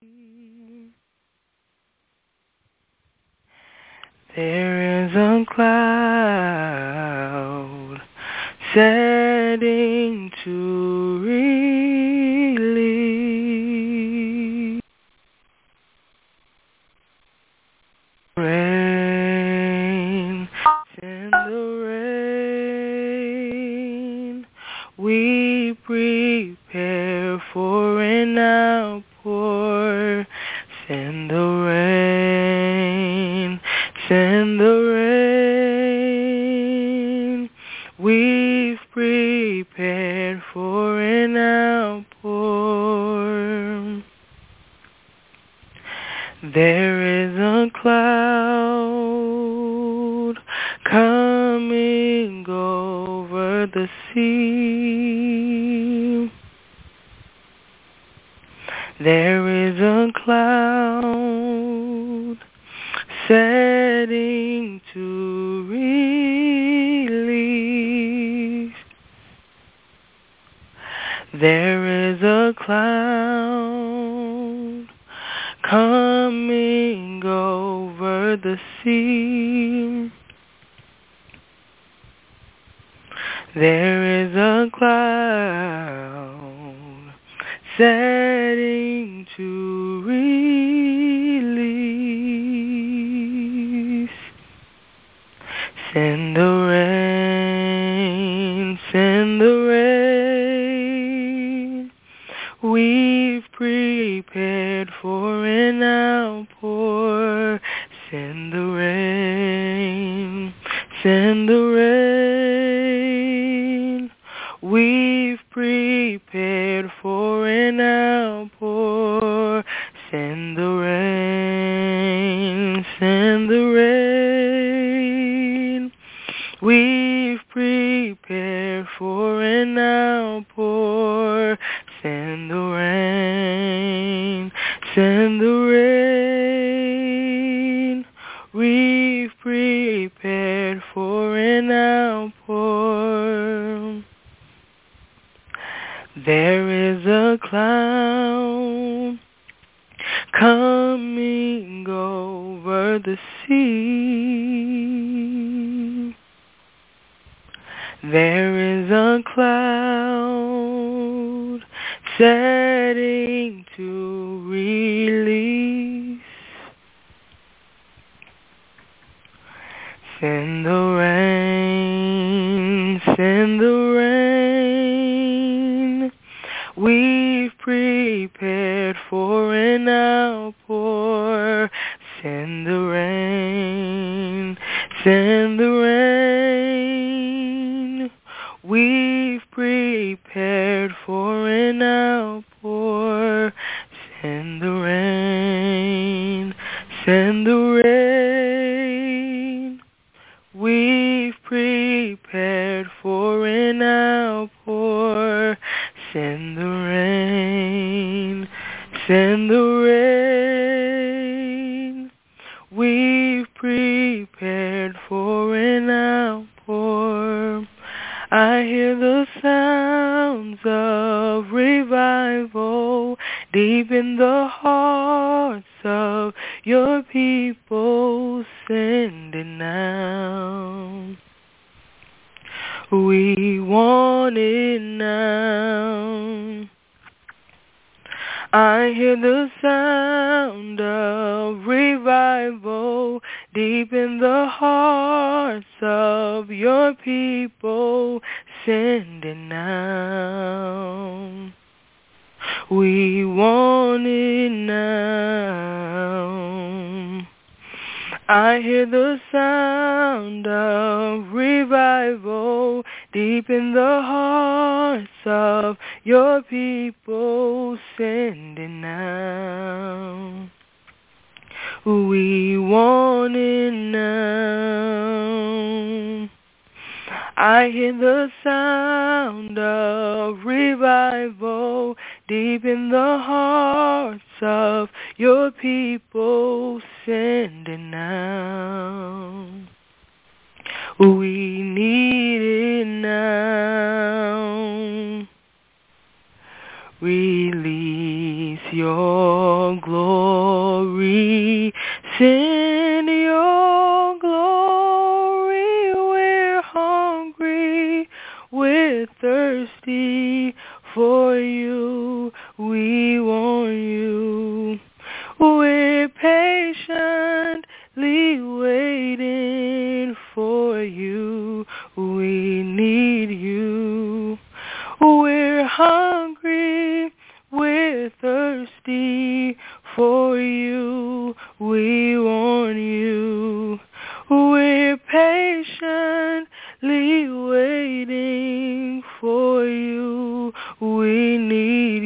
There is a cloud setting to release rain. Send the rain. We prepare for an outpour. Send the rain. Send the rain. We've prepared for an outpour. There is a cloud coming over the sea. There is a cloud setting to release. There is a cloud coming over the sea. There is a cloud setting to release. Send the rain, send the rain. We've prepared for an outpour. Send the rain, send the rain. We've prepared for an outpour. Send the rain, send the rain. We've prepared for an outpour. Send the rain, send the rain. We've prepared for an outpour. There is a cloud coming over the sea. There is a cloud setting to release. Send the rain, send the rain. We've prepared for an outpour. Send the rain, send the rain. We've prepared for an outpour. Send the rain, send the rain. We've prepared for an outpour. Send the rain, send the rain. We've prepared for an outpour. I hear the sounds of revival deep in the hearts of your people. Send it now. We want it now. I hear the sound of revival deep in the hearts of your people. Send it now. We want it now. I hear the sound of revival deep in the hearts of your people. Send it now. We want it now. I hear the sound of revival deep in the hearts of your people. Send it now. We need it now. Release your glory. Send your glory. We're hungry, we're thirsty for you. We want you. We're patiently waiting for you. We need you. We're hungry, we're thirsty for you. We want you. We're patiently waiting for you. We need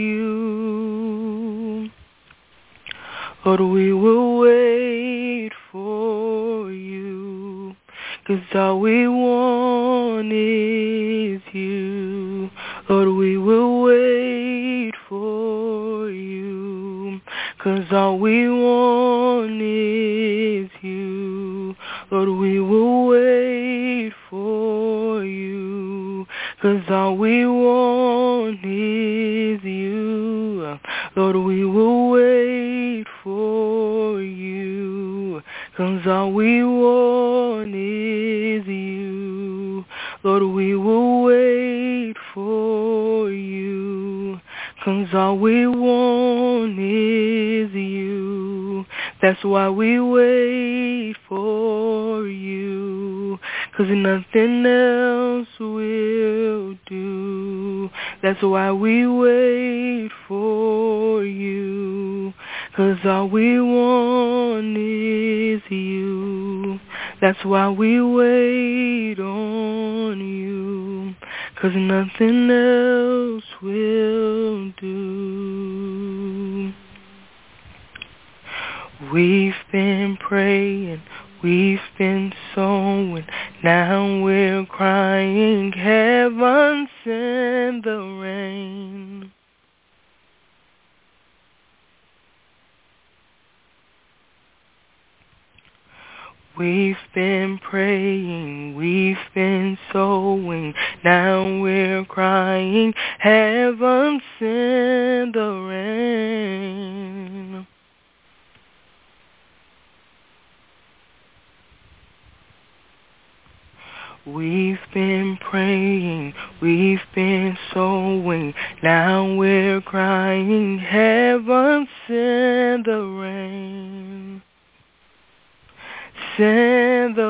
you. Lord, we will wait for you, 'cause all we want is you. Lord, we will wait for you, 'cause all we want is you. Lord, we will wait for you, 'cause all we want is you. Lord, we will wait for you, 'cause all we want is you. Lord, we will wait for you, 'cause all we want is you. That's why we wait for you, 'cause nothing else will do. That's why we wait for you, 'cause all we want is you. That's why we wait on you, 'cause nothing else will do. We've been praying, we've been sowing, now we're crying, heaven send the rain. We've been praying, we've been sowing, now we're crying, heaven send the rain. We've been praying, we've been sowing, now we're crying, heaven send the rain. Send the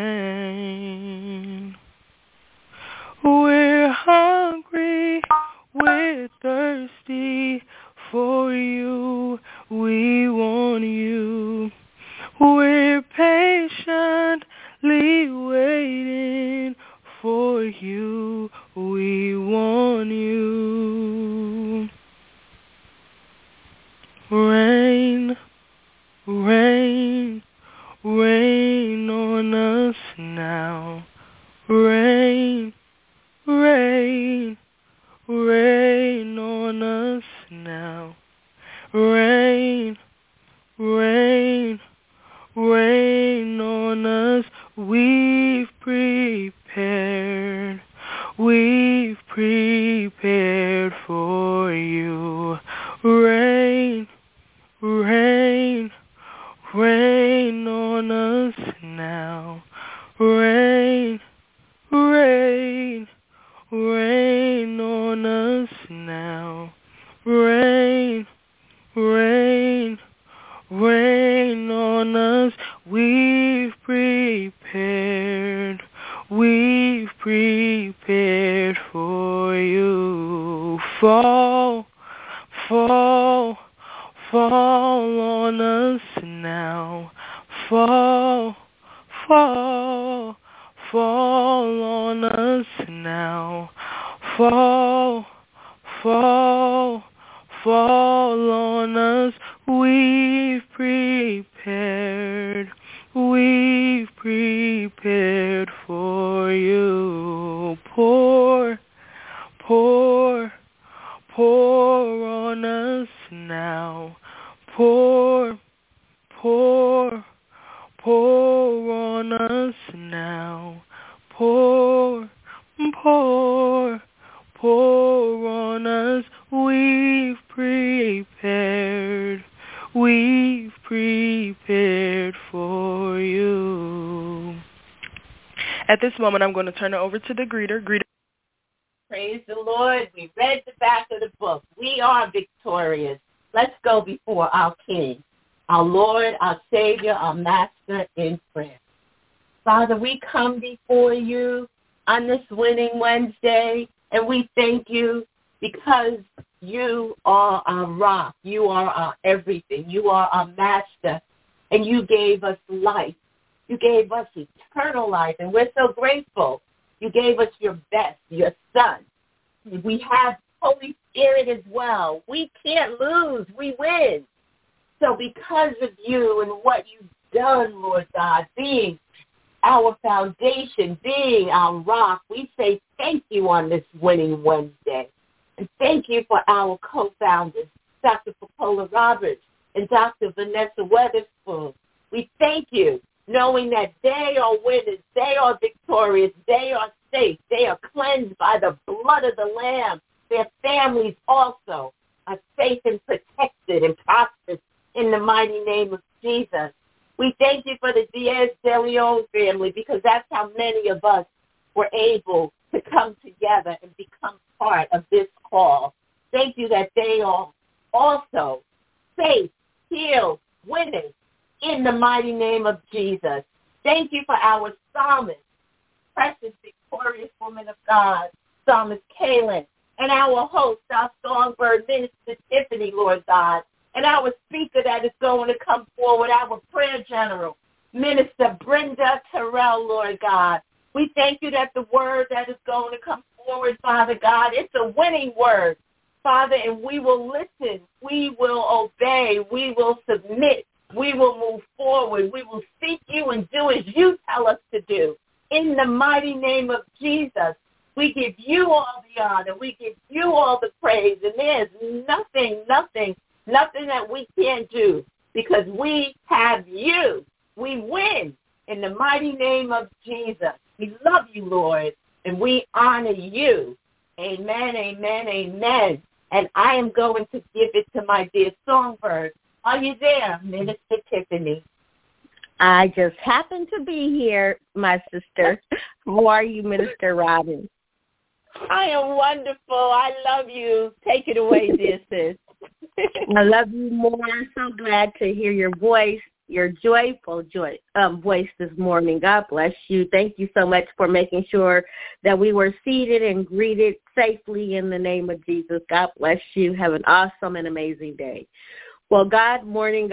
rain. We're hungry, we're thirsty for you. We want you. We're patiently waiting for you. We want you. Rain, rain, rain on us now. Rain, rain, rain on us now. Rain, rain, rain on us. We've prepared for you. Rain, rain, rain on us now. Rain, rain, rain on us now. Rain, rain, rain on us. We've prepared for you. Fall, fall, fall on us now. Fall, fall, fall on us now. Fall, fall, fall on us. We've prepared for you. Pour, pour, pour on us now. Pour, pour, pour on us now. Pour, pour, pour on us. We've prepared we've prepared for you. At this moment, I'm going to turn it over to the greeter. Praise the Lord. We read the back of the book. We are victorious. Let's go before our King, our Lord, our Savior, our Master in prayer. Father, we come before you on this Winning Wednesday, and we thank you because you are our rock. You are our everything. You are our master, and you gave us life. You gave us eternal life, and we're so grateful. You gave us your best, your Son. We have Holy Spirit as well. We can't lose. We win. So because of you and what you've done, Lord God, being our foundation, being our rock, we say thank you on this Winning Wednesday. And thank you for our co-founders, Dr. Pacola Roberts and Dr. Vanessa Weatherspoon. We thank you, knowing that they are winners, they are victorious, they are safe, they are cleansed by the blood of the Lamb. Their families also are safe and protected and prosperous in the mighty name of Jesus. We thank you for the Diaz de Leon family because that's how many of us were able to come together and become part of this call. Thank you that they are also safe, healed, winning in the mighty name of Jesus. Thank you for our psalmist, precious, victorious woman of God, Psalmist Kaylin, and our host, our songbird, Minister Tiffany, Lord God, and our speaker that is going to come forward, our prayer general, Minister Brenda Terrell, Lord God. We thank you that the word that is going to come forward, Father God, it's a winning word, Father, and we will listen. We will obey. We will submit. We will move forward. We will seek you and do as you tell us to do. In the mighty name of Jesus, we give you all the honor. We give you all the praise. And there's nothing that we can't do because we have you. We win in the mighty name of Jesus. We love you, Lord, and we honor you. Amen, amen, amen. And I am going to give it to my dear songbird. Are you there, Minister Tiffany? I just happen to be here, my sister. How are you, Minister Robin? I am wonderful. I love you. Take it away, dear sis. I love you more. I'm so glad to hear your voice, your joyful voice this morning. God bless you. Thank you so much for making sure that we were seated and greeted safely in the name of Jesus. God bless you. Have an awesome and amazing day. Well, God morning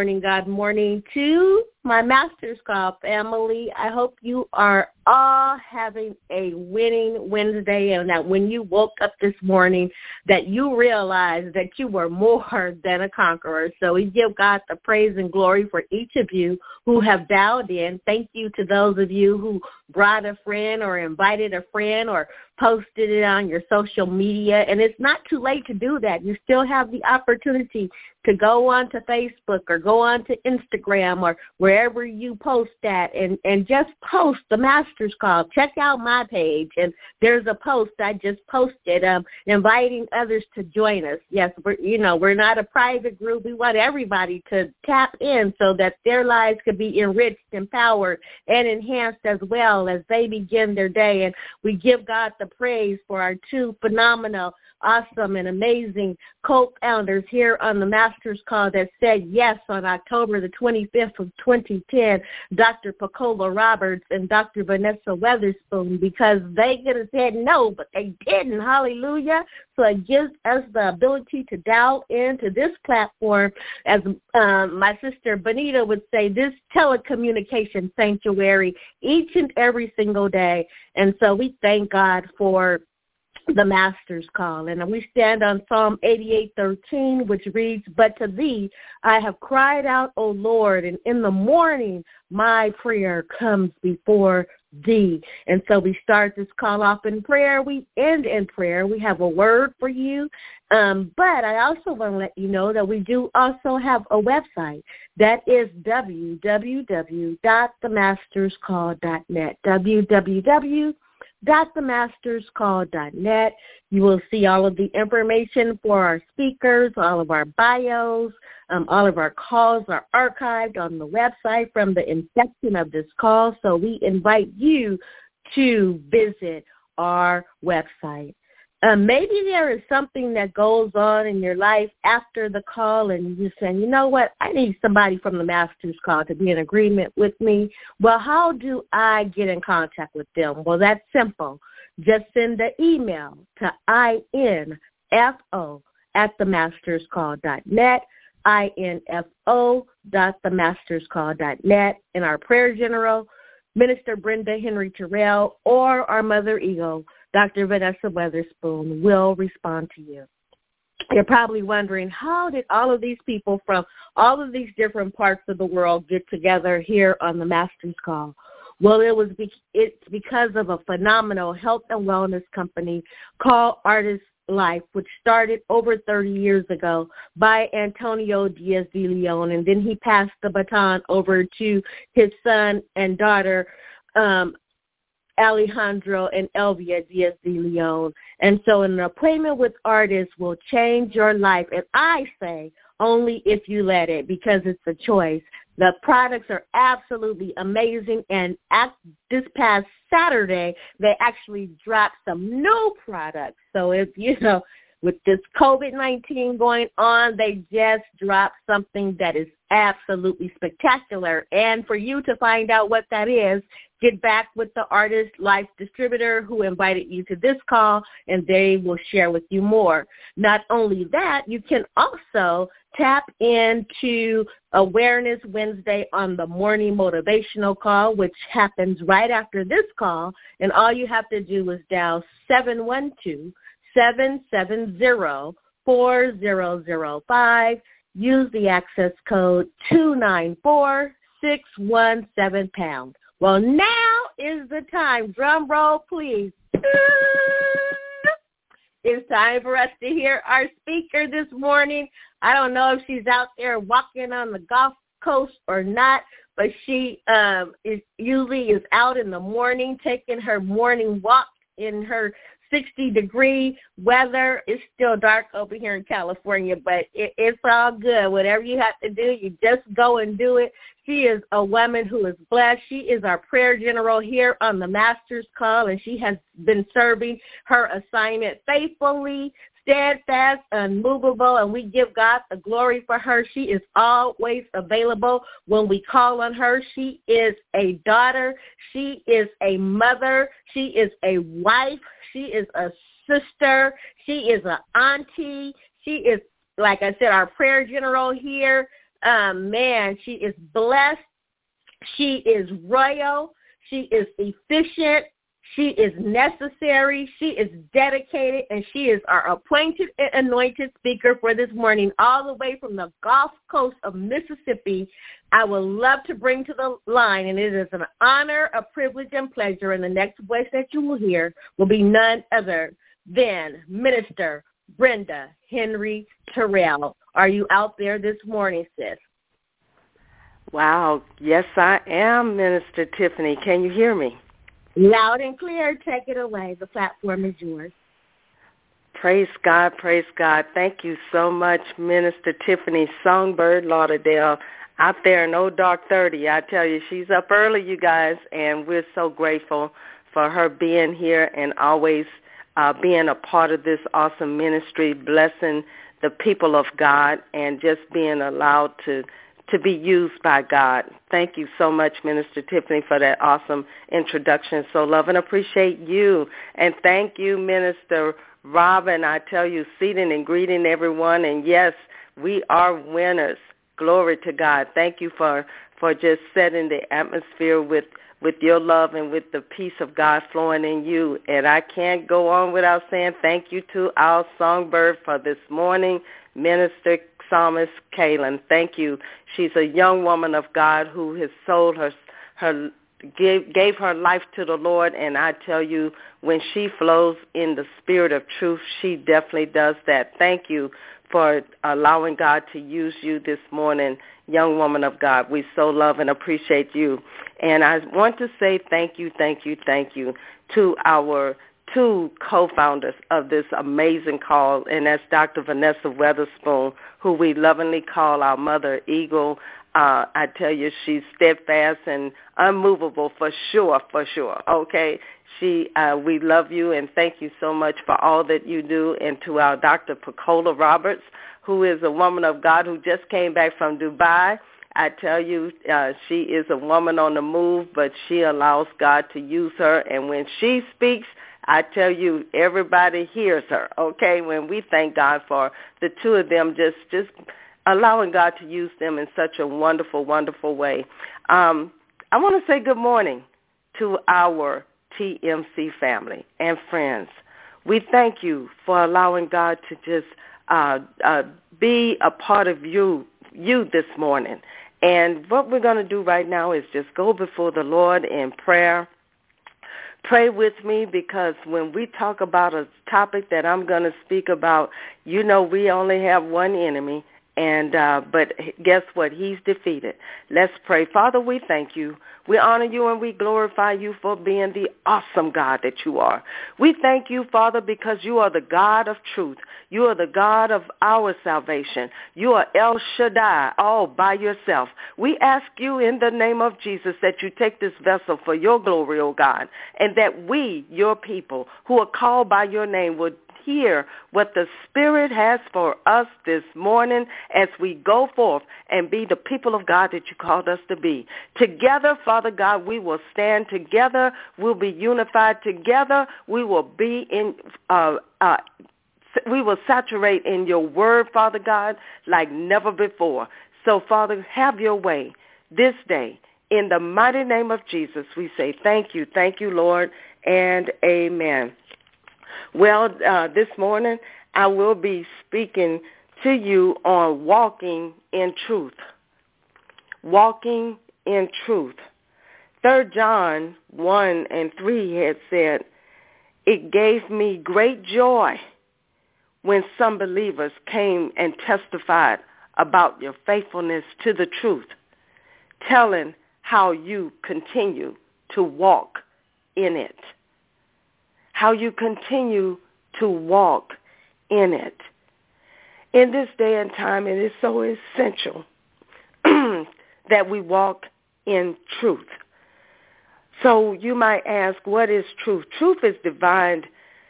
to my Master's Call family. I hope you are all having a winning Wednesday and that when you woke up this morning that you realized that you were more than a conqueror. So we give God the praise and glory for each of you who have dialed in. Thank you to those of you who brought a friend or invited a friend or posted it on your social media. And it's not too late to do that. You still have the opportunity to go on to Facebook or go on to Instagram or wherever you post at and just post the Master's Call. Check out my page, and there's a post I just posted inviting others to join us. Yes, we're not a private group. We want everybody to tap in so that their lives could be enriched, empowered, and enhanced as well as they begin their day. And we give God the praise for our two phenomenal, awesome, and amazing co-founders here on the Master's Call that said yes on October the 25th of 2010, Dr. Pacola Roberts and Dr. Vanessa Weatherspoon, because they could have said no, but they didn't. Hallelujah. So it gives us the ability to dial into this platform, as my sister Benita would say, this telecommunication sanctuary each and every single day. And so we thank God for the Master's Call. And we stand on Psalm 88:13, which reads, "But to thee I have cried out, O Lord, and in the morning my prayer comes before thee." And so we start this call off in prayer. We end in prayer. We have a word for you. But I also want to let you know that we do also have a website. That is www.themasterscall.net, www.themasterscall.net. You will see all of the information for our speakers, all of our bios, All of our calls are archived on the website from the inception of this call, so we invite you to visit our website. Maybe there is something that goes on in your life after the call and you're saying, you know what, I need somebody from the Master's Call to be in agreement with me. Well, how do I get in contact with them? Well, that's simple. Just send the email to info@themasterscall.net, info.themasterscall.net, and our prayer general, Minister Brenda Henry Terrell, or our Mother Eagle, Dr. Vanessa Weatherspoon, will respond to you. You're probably wondering, how did all of these people from all of these different parts of the world get together here on the Master's Call? Well, it's because of a phenomenal health and wellness company called Artist Life, which started over 30 years ago by Antonio Diaz de Leon, and then he passed the baton over to his son and daughter, Alejandro and Elvia Diaz de Leon. And so an appointment with artists will change your life, and I say only if you let it, because it's a choice. The products are absolutely amazing, and this past Saturday, they actually dropped some new products. So if, with this COVID-19 going on, they just dropped something that is absolutely spectacular. And for you to find out what that is, get back with the Artist Life distributor who invited you to this call, and they will share with you more. Not only that, you can also tap into Awareness Wednesday on the morning motivational call, which happens right after this call, and all you have to do is dial 712-770-4005. Use the access code 294617#. Well, now is the time. Drum roll, please. It's time for us to hear our speaker this morning. I don't know if she's out there walking on the Gulf Coast or not, but she usually is out in the morning taking her morning walk in her 60-degree weather. It's still dark over here in California, but it's all good. Whatever you have to do, you just go and do it. She is a woman who is blessed. She is our prayer general here on the Master's Call, and she has been serving her assignment faithfully, steadfast, unmovable, and we give God the glory for her. She is always available when we call on her. She is a daughter. She is a mother. She is a wife. She is a sister. She is an auntie. She is, like I said, our prayer general here. Man, she is blessed. She is royal. She is efficient. She is necessary. She is dedicated, and she is our appointed and anointed speaker for this morning, all the way from the Gulf Coast of Mississippi. I would love to bring to the line, and it is an honor, a privilege, and pleasure. And the next voice that you will hear will be none other than Minister Brenda Henry Terrell. Are you out there this morning, sis? Wow. Yes, I am, Minister Tiffany. Can you hear me? Loud and clear. Take it away. The platform is yours. Praise God. Praise God. Thank you so much, Minister Tiffany Songbird Lauderdale, out there in Old Dark 30. I tell you, she's up early, you guys, and we're so grateful for her being here and always being a part of this awesome ministry, blessing the people of God and just being allowed to be used by God. Thank you so much, Minister Tiffany, for that awesome introduction. So love and appreciate you. And thank you, Minister Robin. I tell you, seating and greeting everyone. And yes, we are winners. Glory to God. Thank you for just setting the atmosphere with your love and with the peace of God flowing in you. And I can't go on without saying thank you to our songbird for this morning, Minister Psalmist Kaylin. Thank you. She's a young woman of God who has sold gave her life to the Lord, and I tell you, when she flows in the spirit of truth, she definitely does that. Thank you for allowing God to use you this morning, young woman of God. We so love and appreciate you. And I want to say thank you to our two co-founders of this amazing call, and that's Dr. Vanessa Weatherspoon, who we lovingly call our Mother Eagle. I tell you, she's steadfast and unmovable for sure, okay? We love you, and thank you so much for all that you do. And to our Dr. Pecola Roberts, who is a woman of God who just came back from Dubai. I tell you, she is a woman on the move, but she allows God to use her. And when she speaks, I tell you, everybody hears her, okay? When we thank God for the two of them just allowing God to use them in such a wonderful, wonderful way. I want to say good morning to our TMC family and friends. We thank you for allowing God to just be a part of you this morning. And what we're going to do right now is just go before the Lord in prayer. Pray with me, because when we talk about a topic that I'm going to speak about, you know we only have one enemy, and but guess what? He's defeated. Let's pray. Father, we thank you. We honor you and we glorify you for being the awesome God that you are. We thank you, Father, because you are the God of truth. You are the God of our salvation. You are El Shaddai, all by yourself. We ask you in the name of Jesus that you take this vessel for your glory, O God, and that we, your people, who are called by your name, would hear what the Spirit has for us this morning as we go forth and be the people of God that you called us to be. Together, Father God, we will stand together. We'll be unified together. We will be we will saturate in your word, Father God, like never before. So, Father, have your way this day. In the mighty name of Jesus, we say thank you, Lord, and amen. Well, this morning I will be speaking to you on walking in truth. Walking in truth. 3 John 1:3 had said, "It gave me great joy when some believers came and testified about your faithfulness to the truth, telling how you continue to walk in it." How you continue to walk in it. In this day and time, it is so essential that we walk in truth. So you might ask, what is truth? Truth is defined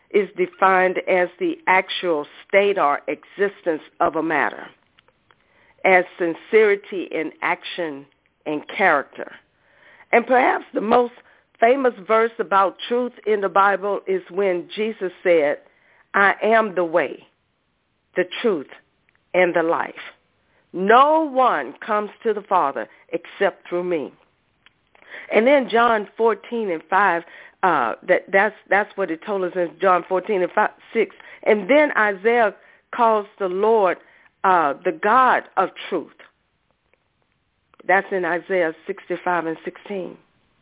as the actual state or existence of a matter, as sincerity in action and character. And perhaps the most famous verse about truth in the Bible is when Jesus said, "I am the way, the truth, and the life. No one comes to the Father except through me." And then John 14:5, that's what it told us in John 14:6. And then Isaiah calls the Lord the God of truth. That's in Isaiah 65:16.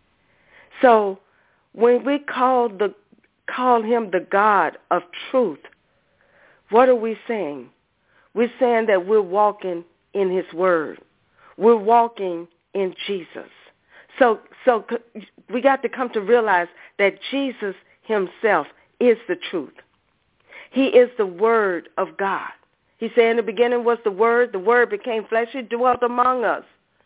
So when we call him the God of truth, what are we saying? We're saying that we're walking in his word. We're walking in Jesus. So we got to come to realize that Jesus himself is the truth. He is the Word of God. He said in the beginning was the Word became flesh, he dwelt among us.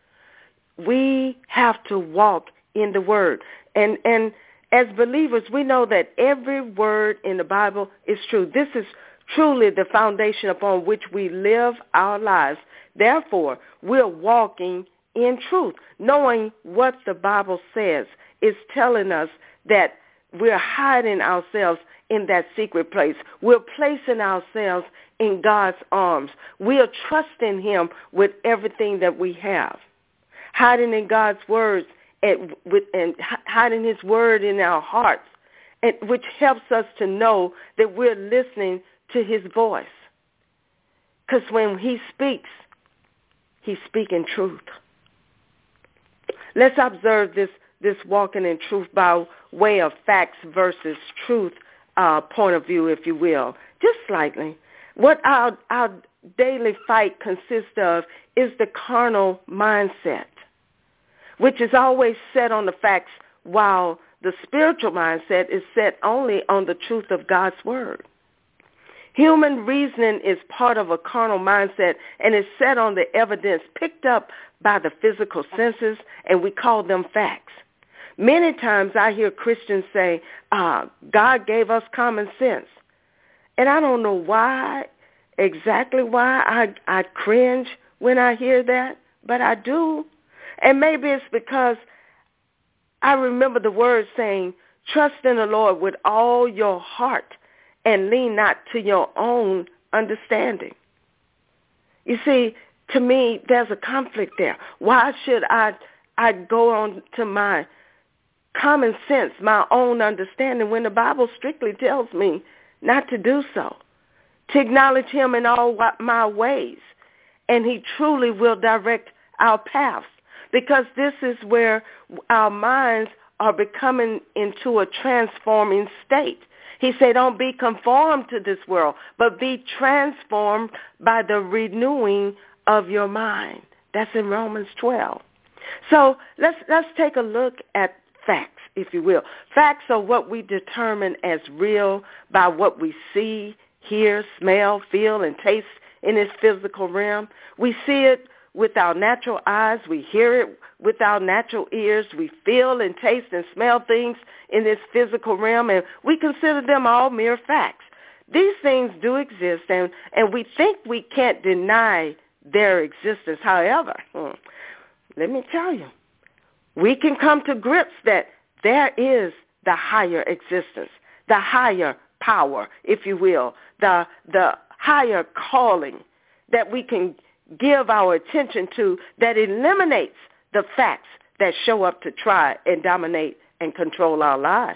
We have to walk in the Word. And as believers, we know that every word in the Bible is true. This is truly the foundation upon which we live our lives. Therefore, we're walking in truth. Knowing what the Bible says is telling us that we're hiding ourselves in that secret place. We're placing ourselves in God's arms. We are trusting him with everything that we have. Hiding in God's words and hiding his word in our hearts, which helps us to know that we're listening to his voice. Because when he speaks, he's speaking truth. Let's observe this walking in truth by way of facts versus truth point of view, if you will, just slightly. What our daily fight consists of is the carnal mindset, which is always set on the facts while the spiritual mindset is set only on the truth of God's word. Human reasoning is part of a carnal mindset and is set on the evidence picked up by the physical senses, and we call them facts. Many times I hear Christians say, God gave us common sense. And I don't know exactly why I cringe when I hear that, but I do. And maybe it's because I remember the word saying, trust in the Lord with all your heart and lean not to your own understanding. You see, to me, there's a conflict there. Why should I go on to my common sense, my own understanding, when the Bible strictly tells me not to do so, to acknowledge him in all my ways, and he truly will direct our paths, because this is where our minds are becoming into a transforming state. He said, don't be conformed to this world, but be transformed by the renewing of your mind. That's in Romans 12. So let's take a look at facts, if you will. Facts are what we determine as real by what we see, hear, smell, feel, and taste in this physical realm. We see it with our natural eyes. We hear it with our natural ears. We feel and taste and smell things in this physical realm, and we consider them all mere facts. These things do exist, and we think we can't deny their existence. However, let me tell you, we can come to grips that there is the higher existence, the higher power, if you will, the higher calling that we can give our attention to, that eliminates the facts that show up to try and dominate and control our lives.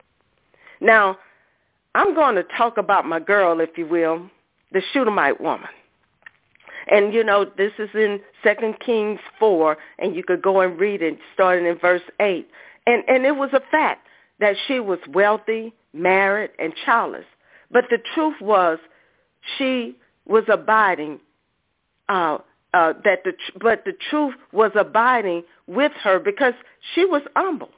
Now, I'm going to talk about my girl, if you will, the Shunammite woman. And, you know, this is in 2 Kings 4, and you could go and read it starting in verse 8. And it was a fact that she was wealthy, married, and childless. But the truth was she was abiding, but the truth was abiding with her because she was humble.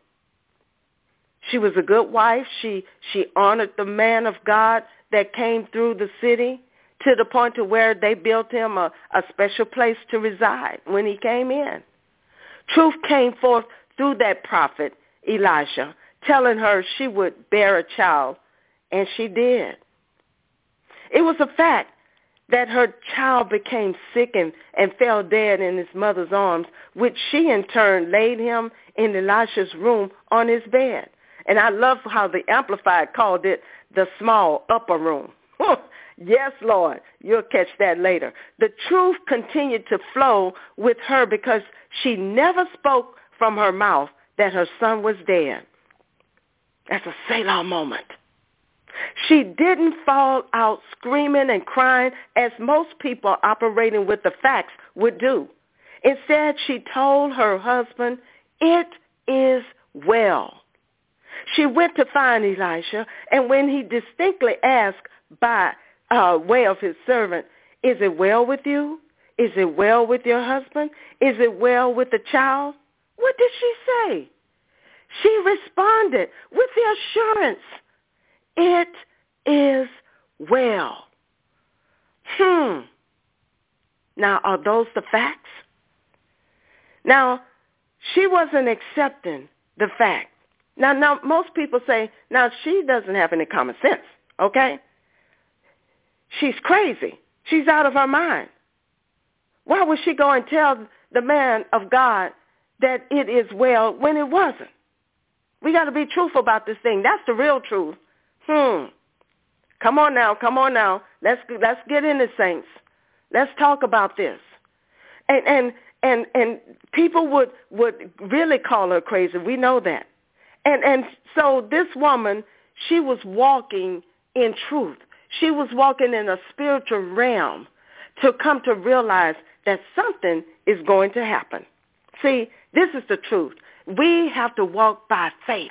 She was a good wife. She honored the man of God that came through the city, to the point to where they built him a special place to reside when he came in. Truth came forth through that prophet, Elisha, telling her she would bear a child, and she did. It was a fact that her child became sick and fell dead in his mother's arms, which she in turn laid him in Elisha's room on his bed. And I love how the Amplified called it the small upper room. Yes, Lord, you'll catch that later. The truth continued to flow with her because she never spoke from her mouth that her son was dead. That's a Selah moment. She didn't fall out screaming and crying as most people operating with the facts would do. Instead, she told her husband, "It is well." She went to find Elisha, and when he distinctly asked by way of his servant, "Is it well with you? Is it well with your husband? Is it well with the child?" What did she say? She responded with the assurance, "It is well." Now, are those the facts? Now, she wasn't accepting the fact. Now, most people say, now, she doesn't have any common sense, okay? She's crazy. She's out of her mind. Why would she go and tell the man of God that it is well when it wasn't? We got to be truthful about this thing. That's the real truth. Come on now. Let's get in this, saints. Let's talk about this. And people would really call her crazy. We know that. And so this woman, she was walking in truth. She was walking in a spiritual realm to come to realize that something is going to happen. See, this is the truth. We have to walk by faith.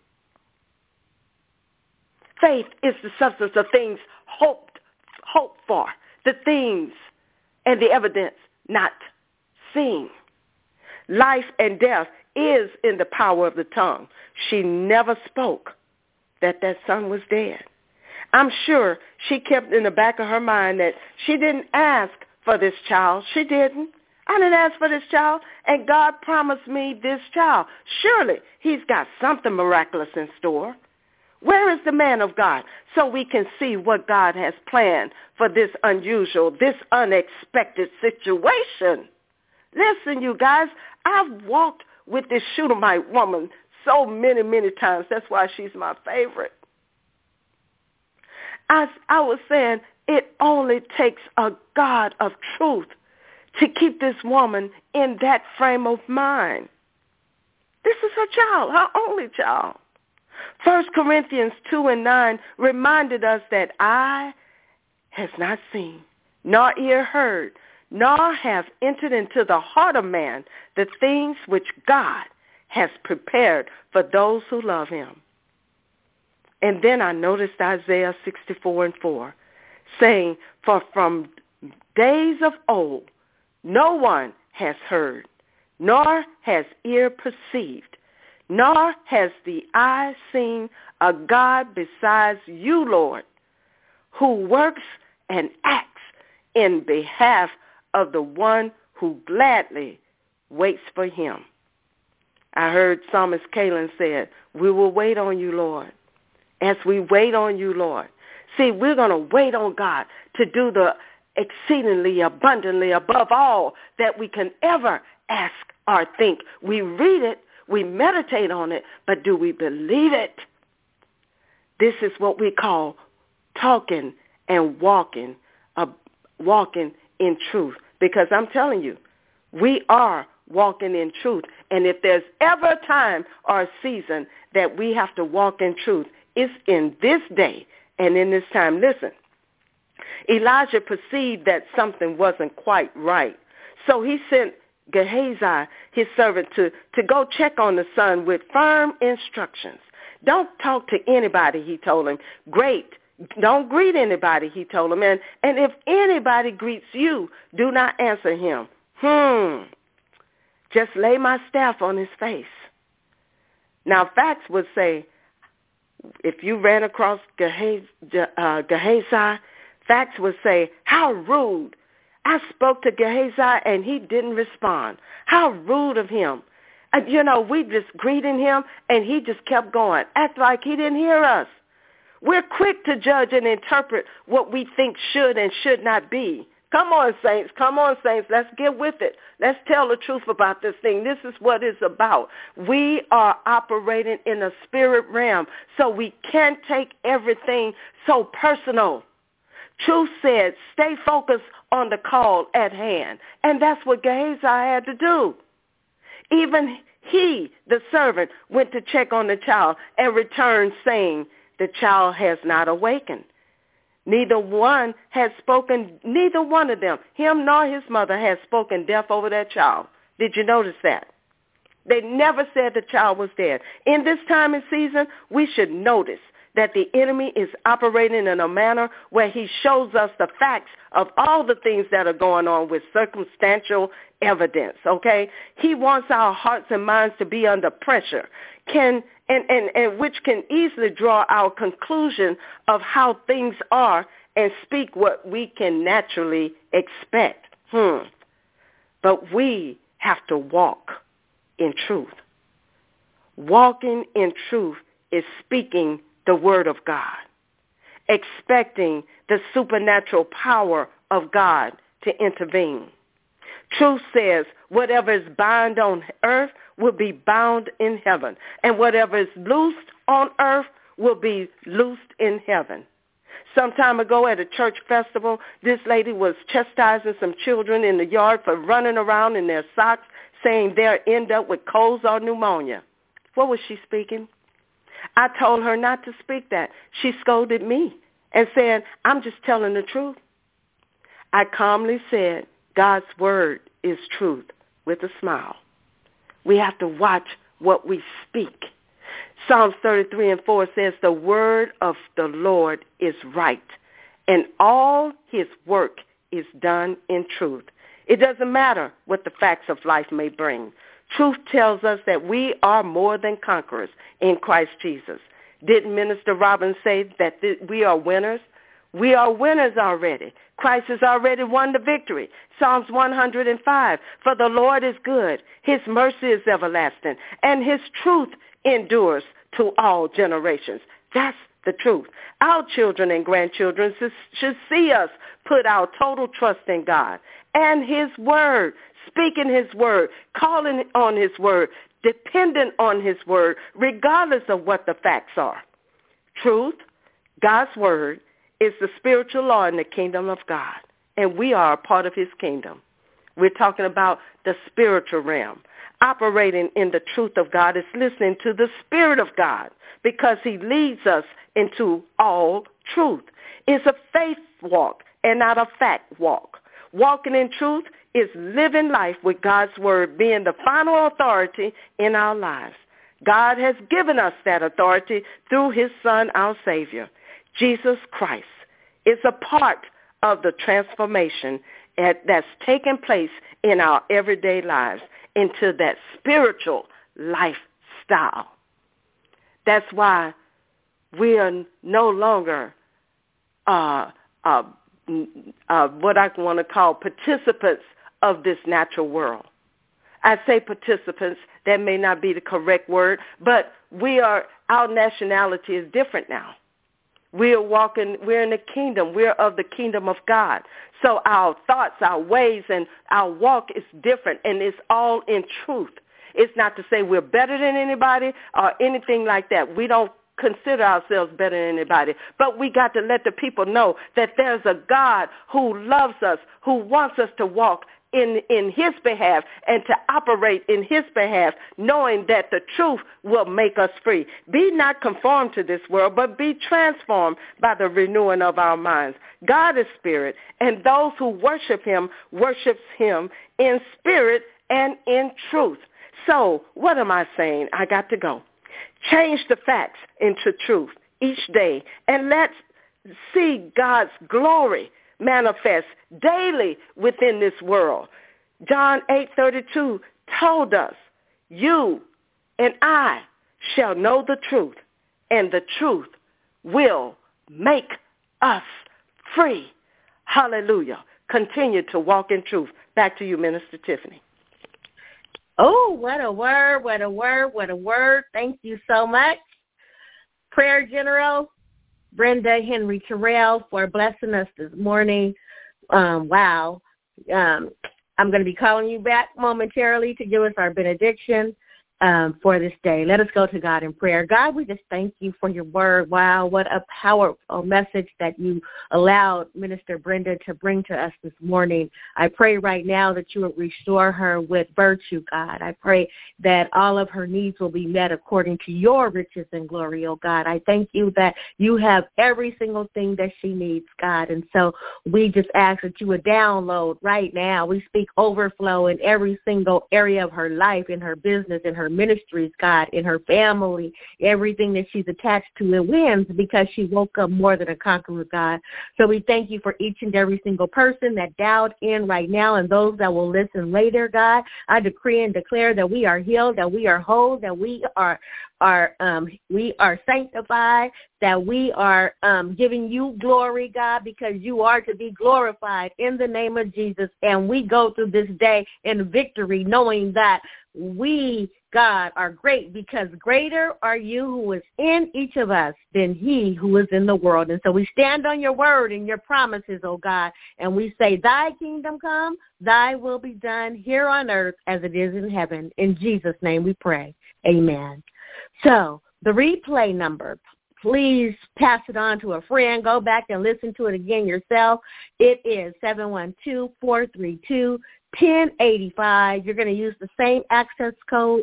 Faith is the substance of things hoped for, the things and the evidence not seen. Life and death is in the power of the tongue. She never spoke that son was dead. I'm sure she kept in the back of her mind that she didn't ask for this child. She didn't. I didn't ask for this child, and God promised me this child. Surely he's got something miraculous in store. Where is the man of God so we can see what God has planned for this unusual, this unexpected situation? Listen, you guys, I've walked with this Shunammite woman so many, many times. That's why she's my favorite. As I was saying, it only takes a God of truth to keep this woman in that frame of mind. This is her child, her only child. 1 Corinthians 2:9 reminded us that eye has not seen, nor ear heard, nor have entered into the heart of man the things which God has prepared for those who love him. And then I noticed Isaiah 64:4 saying, for from days of old no one has heard, nor has ear perceived, nor has the eye seen a God besides you, Lord, who works and acts in behalf of the one who gladly waits for him. I heard Psalmist Kaylin said, we will wait on you, Lord. As we wait on you, Lord. See, we're going to wait on God to do the exceedingly abundantly above all that we can ever ask or think. We read it, we meditate on it, but do we believe it? This is what we call talking and walking in truth. Because I'm telling you, we are walking in truth. And if there's ever a time or a season that we have to walk in truth, it's in this day and in this time. Listen, Elijah perceived that something wasn't quite right. So he sent Gehazi, his servant, to go check on the son with firm instructions. Don't talk to anybody, he told him. Don't greet anybody, he told him. And if anybody greets you, do not answer him. Just lay my staff on his face. Now, facts would say, if you ran across Gehazi, facts would say, how rude. I spoke to Gehazi and he didn't respond. How rude of him. We just greeted him and he just kept going, act like he didn't hear us. We're quick to judge and interpret what we think should and should not be. Come on, saints. Come on, saints. Let's get with it. Let's tell the truth about this thing. This is what it's about. We are operating in a spirit realm, so we can't take everything so personal. Truth said, stay focused on the call at hand. And that's what Gehazi had to do. Even he, the servant, went to check on the child and returned saying, the child has not awakened. Neither one of them, him nor his mother, has spoken death over that child. Did you notice that? They never said the child was dead. In this time and season, we should notice that the enemy is operating in a manner where he shows us the facts of all the things that are going on with circumstantial evidence, okay? He wants our hearts and minds to be under pressure, and which can easily draw our conclusion of how things are and speak what we can naturally expect. But we have to walk in truth. Walking in truth is speaking the word of God, expecting the supernatural power of God to intervene. Truth says whatever is bound on earth will be bound in heaven, and whatever is loosed on earth will be loosed in heaven. Some time ago at a church festival, this lady was chastising some children in the yard for running around in their socks, saying they'll end up with colds or pneumonia. What was she speaking? I told her not to speak that. She scolded me and said, I'm just telling the truth. I calmly said, God's word is truth, with a smile. We have to watch what we speak. Psalms 33:4 says, the word of the Lord is right, and all his work is done in truth. It doesn't matter what the facts of life may bring. Truth tells us that we are more than conquerors in Christ Jesus. Didn't Minister Robbins say that we are winners? We are winners already. Christ has already won the victory. Psalms 105, for the Lord is good. His mercy is everlasting, and his truth endures to all generations. That's the truth. Our children and grandchildren should see us put our total trust in God and his word, speaking his word, calling on his word, dependent on his word, regardless of what the facts are. Truth, God's word, is the spiritual law in the kingdom of God, and we are a part of his kingdom. We're talking about the spiritual realm. Operating in the truth of God is listening to the Spirit of God because he leads us into all truth. It's a faith walk and not a fact walk. Walking in truth is living life with God's word being the final authority in our lives. God has given us that authority through his Son, our Savior. Jesus Christ is a part of the transformation that's taking place in our everyday lives into that spiritual lifestyle. That's why we are no longer what I want to call participants of this natural world. I say participants, that may not be the correct word, but our nationality is different now. We're in the kingdom. We're of the kingdom of God. So our thoughts, our ways, and our walk is different, and it's all in truth. It's not to say we're better than anybody or anything like that. We don't consider ourselves better than anybody. But we got to let the people know that there's a God who loves us, who wants us to walk in his behalf and to operate in his behalf, knowing that the truth will make us free. Be not conformed to this world, but be transformed by the renewing of our minds. God is spirit, and those who worship him in spirit and in truth. So what am I saying? I got to go. Change the facts into truth each day, and let's see God's glory manifest daily within this world. John 8:32 told us, you and I shall know the truth, and the truth will make us free. Hallelujah. Continue to walk in truth. Back to you, Minister Tiffany. Oh, what a word, what a word, what a word. Thank you so much. Prayer General Brenda Henry Terrell for blessing us this morning. Wow. I'm going to be calling you back momentarily to give us our benediction for this day. Let us go to God in prayer. God, we just thank you for your word. Wow, what a powerful message that you allowed Minister Brenda to bring to us this morning. I pray right now that you would restore her with virtue, God. I pray that all of her needs will be met according to your riches and glory, oh God. I thank you that you have every single thing that she needs, God. And so we just ask that you would download right now. We speak overflow in every single area of her life, in her business, in her ministries, God, in her family, everything that she's attached to. It wins because she woke up more than a conqueror, God. So we thank you for each and every single person that dialed in right now and those that will listen later, God. I decree and declare that we are healed, that we are whole, that we are sanctified, that we are giving you glory, God, because you are to be glorified in the name of Jesus. And we go through this day in victory, knowing that we, God, are great, because greater are you who is in each of us than he who is in the world. And so we stand on your word and your promises, oh God, and we say, thy kingdom come, thy will be done here on earth as it is in heaven. In Jesus' name we pray. Amen. So the replay number, please pass it on to a friend. Go back and listen to it again yourself. It is 712-432-1085. You're going to use the same access code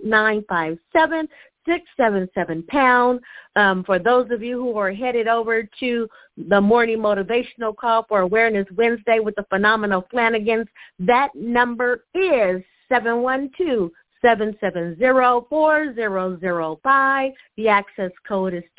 957-677-pound. For those of you who are headed over to the morning motivational call for Awareness Wednesday with the Phenomenal Flanagans, that number is 712-770-4005. The access code is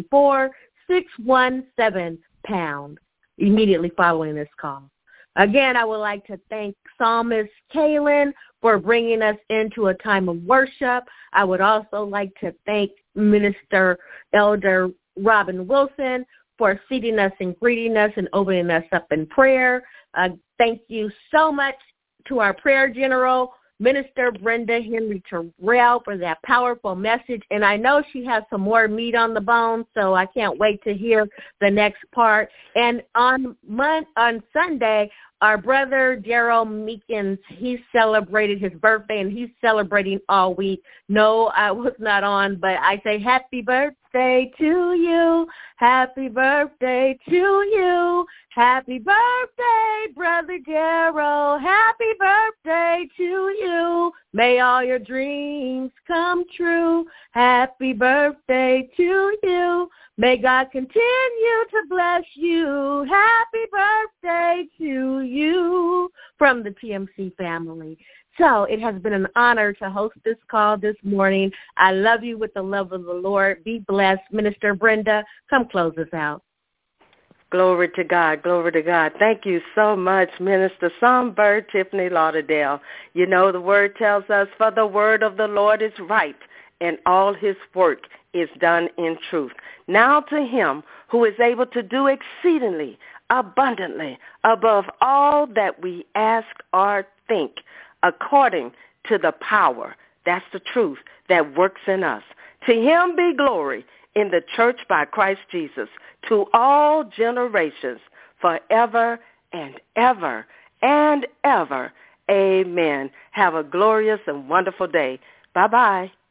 294-617-pound, immediately following this call. Again, I would like to thank Psalmist Kaylin for bringing us into a time of worship. I would also like to thank Minister Elder Robin Wilson for seating us and greeting us and opening us up in prayer. Thank you so much to our prayer general, Minister Brenda Henry Terrell, for that powerful message. And I know she has some more meat on the bone, so I can't wait to hear the next part. And on Sunday, our brother Daryl Meekins, he celebrated his birthday, and he's celebrating all week. No, I was not on, but I say happy birthday to you. Happy birthday to you. Happy birthday, Brother Daryl. Happy birthday to you. May all your dreams come true. Happy birthday to you. May God continue to bless you. Happy birthday to you from the TMC family. So it has been an honor to host this call this morning. I love you with the love of the Lord. Be blessed. Minister Brenda, come close us out. Glory to God. Glory to God. Thank you so much, Minister Songbird Tiffany Lauderdale. You know, the word tells us, for the word of the Lord is right, and all his work is done in truth. Now to him who is able to do exceedingly, abundantly, above all that we ask or think, according to the power, that's the truth, that works in us. To him be glory in the church by Christ Jesus, to all generations, forever and ever and ever. Amen. Have a glorious and wonderful day. Bye-bye.